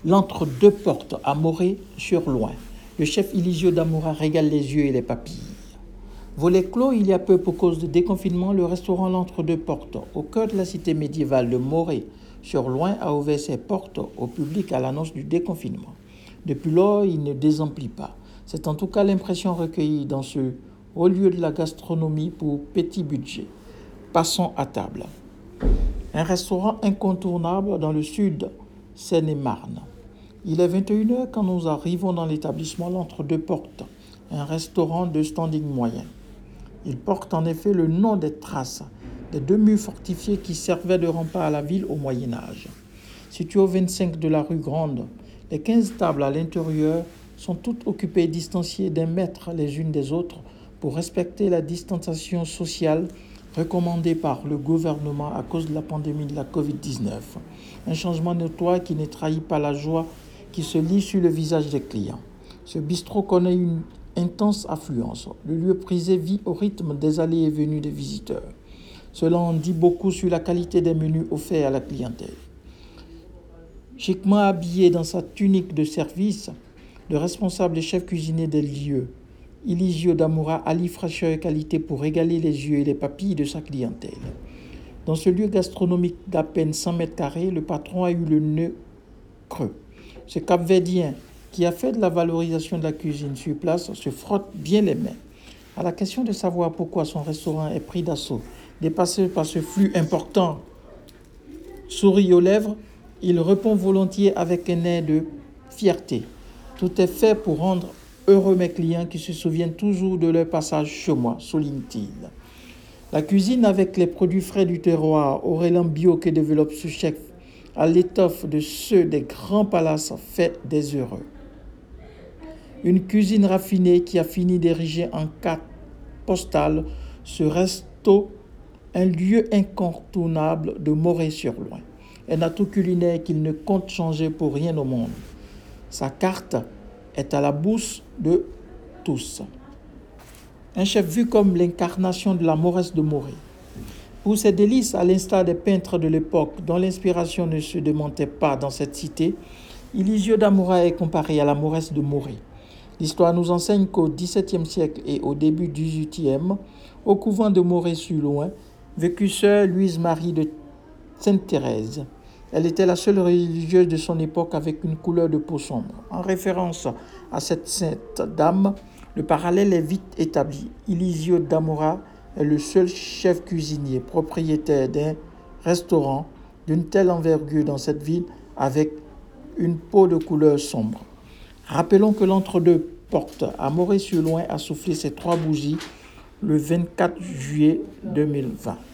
L'entre-deux portes à Morée-sur-Loing. Le chef Elisio Damoura régale les yeux et les papilles. Volet clos il y a peu pour cause de déconfinement, le restaurant L'Entre-deux Portes, au cœur de la cité médiévale de Morée-sur-Loing, a ouvert ses portes au public à l'annonce du déconfinement. Depuis lors, il ne désemplit pas. C'est en tout cas l'impression recueillie dans ce haut lieu de la gastronomie pour petit budget. Passons à table. Un restaurant incontournable dans le sud Seine-et-Marne. Il est 21h quand nous arrivons dans l'établissement L'Entre-deux Portes, un restaurant de standing moyen. Il porte en effet le nom des traces des deux murs fortifiés qui servaient de rempart à la ville au Moyen-Âge. Situé au 25 de la rue Grande, les 15 tables à l'intérieur sont toutes occupées et distanciées d'1 mètre les unes des autres pour respecter la distanciation sociale recommandée par le gouvernement à cause de la pandémie de la Covid-19. Un changement notoire qui ne trahit pas la joie qui se lit sur le visage des clients. Ce bistrot connaît une intense affluence. Le lieu prisé vit au rythme des allées et venues des visiteurs. Cela en dit beaucoup sur la qualité des menus offerts à la clientèle. Chiquement habillé dans sa tunique de service, le responsable et chef cuisinier des lieux, Elisio Damoura, allie fraîcheur et qualité pour régaler les yeux et les papilles de sa clientèle. Dans ce lieu gastronomique d'à peine 100 mètres carrés, le patron a eu le nœud creux. Ce Cap-Verdien, qui a fait de la valorisation de la cuisine sur place, se frotte bien les mains. À la question de savoir pourquoi son restaurant est pris d'assaut, dépassé par ce flux important, sourit aux lèvres, il répond volontiers avec un air de fierté. Tout est fait pour rendre heureux mes clients qui se souviennent toujours de leur passage chez moi, souligne-t-il. La cuisine avec les produits frais du terroir, au rélan bio que développe ce chef, à l'étoffe de ceux des grands palaces, fait des heureux. Une cuisine raffinée qui a fini d'ériger en carte postale ce resto, un lieu incontournable de Morée-sur-Loing. Un atout culinaire qu'il ne compte changer pour rien au monde. Sa carte est à la bouche de tous. Un chef vu comme l'incarnation de la Moresse de Morée. Pour ses délices, à l'instar des peintres de l'époque dont l'inspiration ne se démentait pas dans cette cité, Elisio Damoura est comparé à la Moresse de Morée. L'histoire nous enseigne qu'au XVIIe siècle et au début du XVIIIe, au couvent de Morée-sur-Loing, vécut sœur Louise-Marie de Sainte-Thérèse. Elle était la seule religieuse de son époque avec une couleur de peau sombre. En référence à cette sainte dame, le parallèle est vite établi. Elisio Damoura est le seul chef cuisinier propriétaire d'un restaurant d'une telle envergure dans cette ville avec une peau de couleur sombre. Rappelons que l'Entre-deux Portes à Morée-sur-Loing a soufflé ses 3 bougies le 24 juillet 2020.